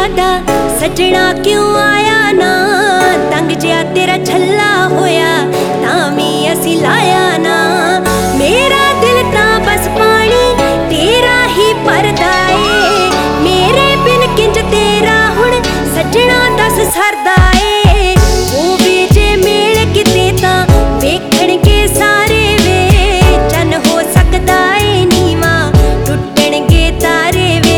वादा सजना क्यों आया ना, तंग जिया तेरा छल्ला होया तामी असी लाया ना। मेरा दिल तां बस पानी तेरा ही भरदा ए, मेरे बिन किंज तेरा हुण सजना दस सरदा ए। होवे जे मेल किते तां वेखणगे सारे वे, चन हो सकदा ए नीवा टुटणगे तारे वे।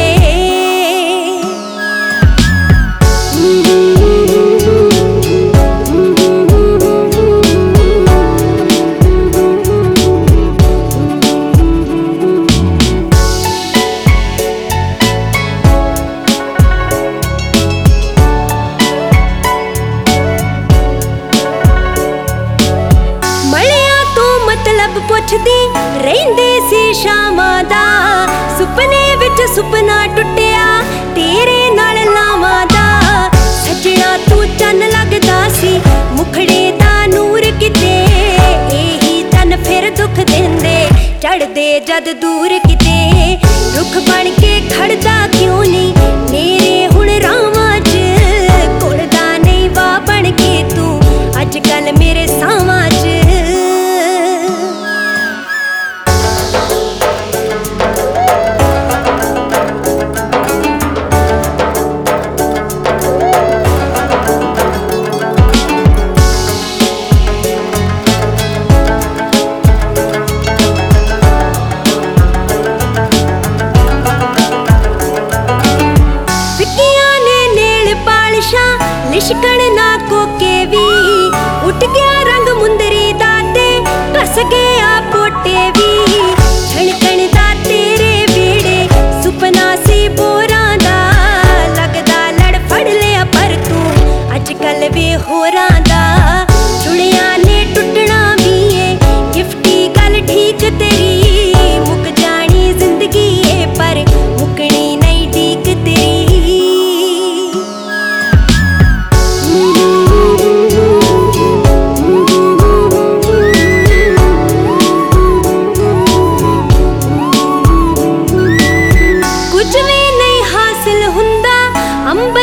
पुछदी रहिंदे सी शामां दा, सुपने विच सुपना टुटिया तेरे नाल लावां दा। सजना तू चन लगदा सी मुखड़े दा नूर किते, एही चन फिर दुख देंदे चढ़दे जद दूर किते। रुख बन के खड़दा क्यों नहीं मेरे हुण रावां च, घुलदा नहीं वाह बन के तू अजकल मेरे सावां च। लिशकण ना कोके वी उठ गया रंग मुंदरी दा ते घस गया पोटे वी। छणकण दा तेरे वेड़े सुपना सी बोरां दा, लगदा लड़ फड़ लिया पर तू अजकल वे होरां दा। चुड़िया ने टुटना भी ए गिफ्टी गल ठीक तेरी, मुक जानी जिंदगी ए पर मुकनी नहीं ठीक तेरी। अंब